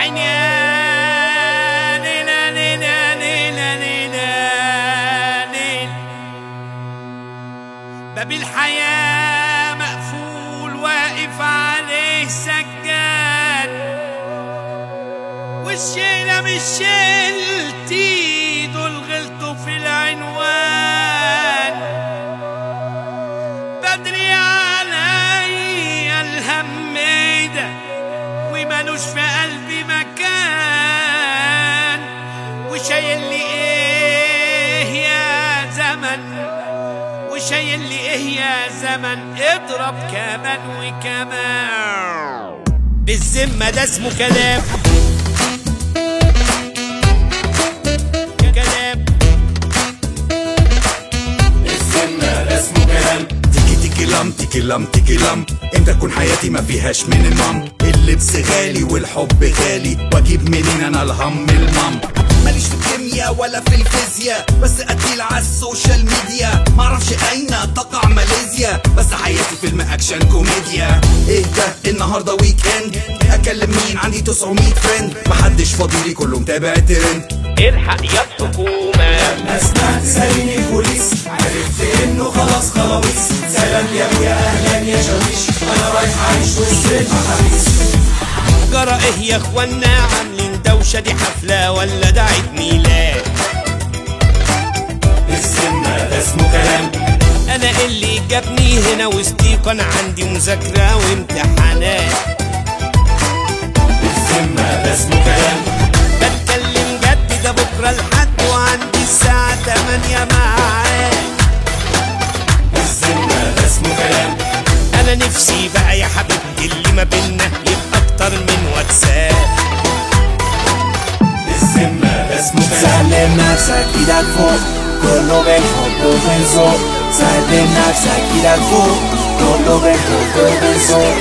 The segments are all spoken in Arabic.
عيني يا ليلى ليلى ليلى ليلى ليل، باب الحياة مقفول واقف عليه سجاد، والشيلة مش شيلتي دول غلطوا في العنوان، بدري عليا الهم ده ومالوش في قلبي مكان، وشايل لي ايه يا زمن، وشايل لي ايه يا زمن، اضرب كمان وكمان، بالذمة ده اسمه كلام، كلام السنة ده اسمه كلام. تيكي لام تيكي لام تيكي لام، امتى تكون حياتي ما فيهاش من المام؟ اللبس غالي والحب غالي، واجيب منين انا الهم المام؟ ماليش في الكيمياء ولا في الفيزياء، بس قتيل على السوشيال ميديا، معرفش اين تقع ماليزيا، بس حياتي فيلم اكشن كوميديا. ايه ده النهارده ويك اند، اكلم مين؟ عندي 900 فريند، محدش فاضيلي كله متابع الترند. الحق يا الحكومة، لما سمعت ساليني البوليس عرفت انه خلاص خلاويص، سلام يا ابويا اهلا يا شاويش، انا رايح اعيش وسط المحابيس. جرى ايه يا اخوانا عاملين دوشة، دي حفلة ولا ده عيد ميلاد؟ السنة ده اسمه كلام. انا اللي جابني هنا وسطيكوا، انا عندي مذاكرة وامتحانات. السنة ده اسمه كلام. بتكلم جد ده بكرة الحد، وعندي الساعة 8 معاد. السنة ده اسمه كلام. انا نفسي بقى يا حبيبتي اللي ما بينا يبقى اكتر من واتساب. السنة ده اسمه كلام. سلم نفسك ايدك فوق، كله بيحب وبيزوق، سلم نفسك ايدك فوق، كله بيحب وبيزوق.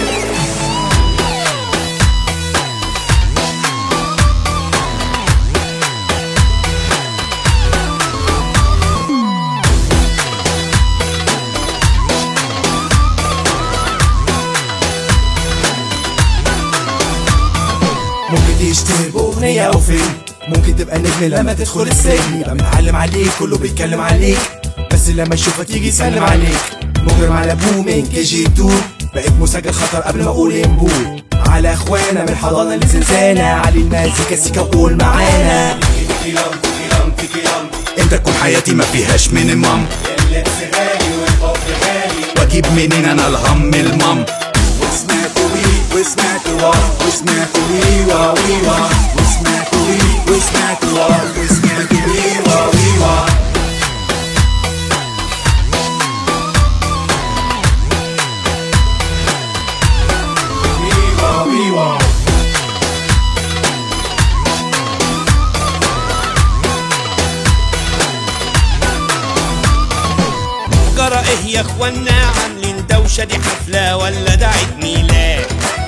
ممكن تشتهر بأغنية أو فيلم، ممكن تبقى نجم لما تدخل السجن، يبقى متعلم عليك كله بيتكلم عليك، بس لما يشوفك يجي يسلم عليك. مجرم على ابوه من KG2، بقيت مسجل خطر قبل ما اقول امبول، على اخوانا من الحضانة لزنزانة، علي المزيكا سيكا وقول معانا. تيكي لام تيكي لام تيكي لام، امتى تكون حياتي ما فيهاش من المام؟ اللبس غالي والحب غالي، واجيب منين انا الهم المام؟ وسمعت وسمعت وسمعت ويوا ويوا، وسمعت وسمعت وسمعت ويوا ويوا. ويوا ويوا. جرى ايه يا اخوانا عاملين دوشة، دي حفلة ولا ده عيد ميلاد؟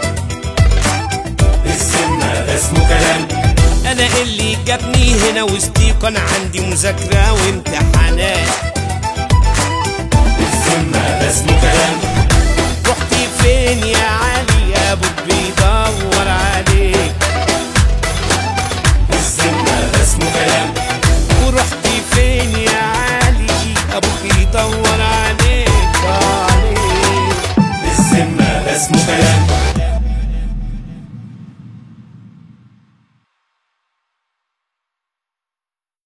السنة ده اسمه كلام. انا اللي جابني هنا وسطيكوا، انا عندي مذاكرة وامتحانات. السنة ده اسمه كلام. رحتي فين يا علي، ابوك بيدور عليك. السنة ده اسمه كلام. ورحتي فين يا علي، ابوك بيدور عليك عليك. السنة ده اسمه كلام.